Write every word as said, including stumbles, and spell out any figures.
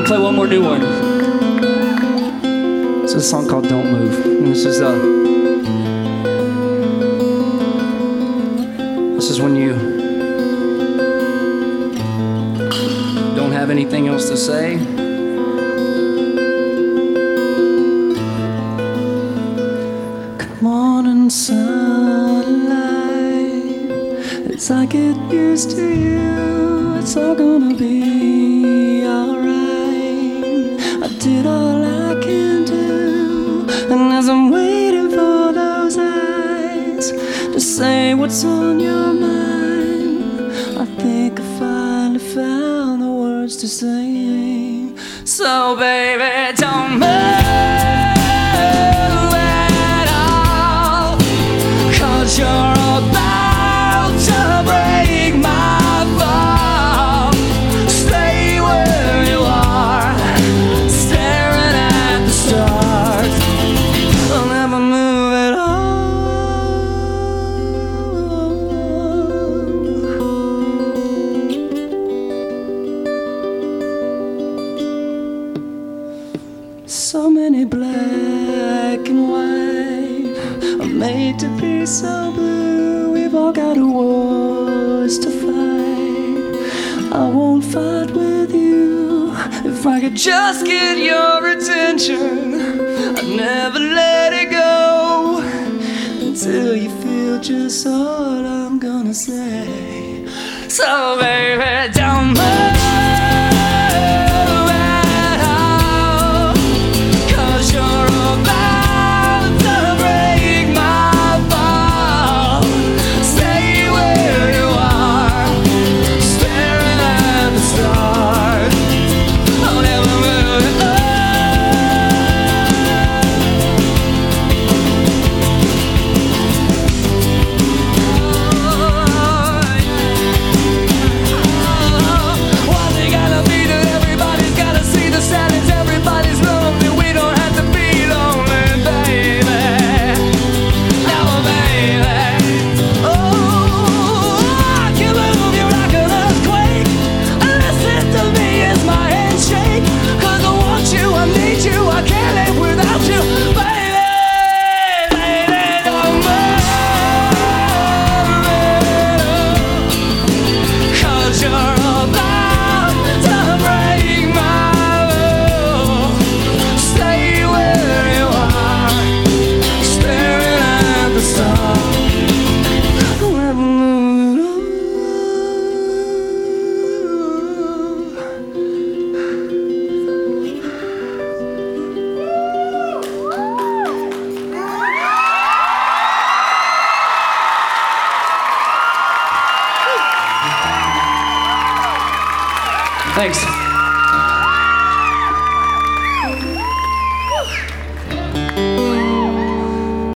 play one more new one. It's a song called Don't Move. And this is uh This is when you don't have anything else to say. Morning sunlight, as I get used to you, it's all gonna be alright. I did all I can do, and as I'm waiting for those eyes to say what's on your mind, I think I finally found the words to say. So baby, don't move you're about to break my fall. Stay where you are, staring at the stars. I'll never move at all. So many black and white are made to be so blue. We've all got wars to fight. I won't fight with you. If I could just get your attention, I'd never let it go until you feel just all I'm gonna say. So baby, don't move. Thanks.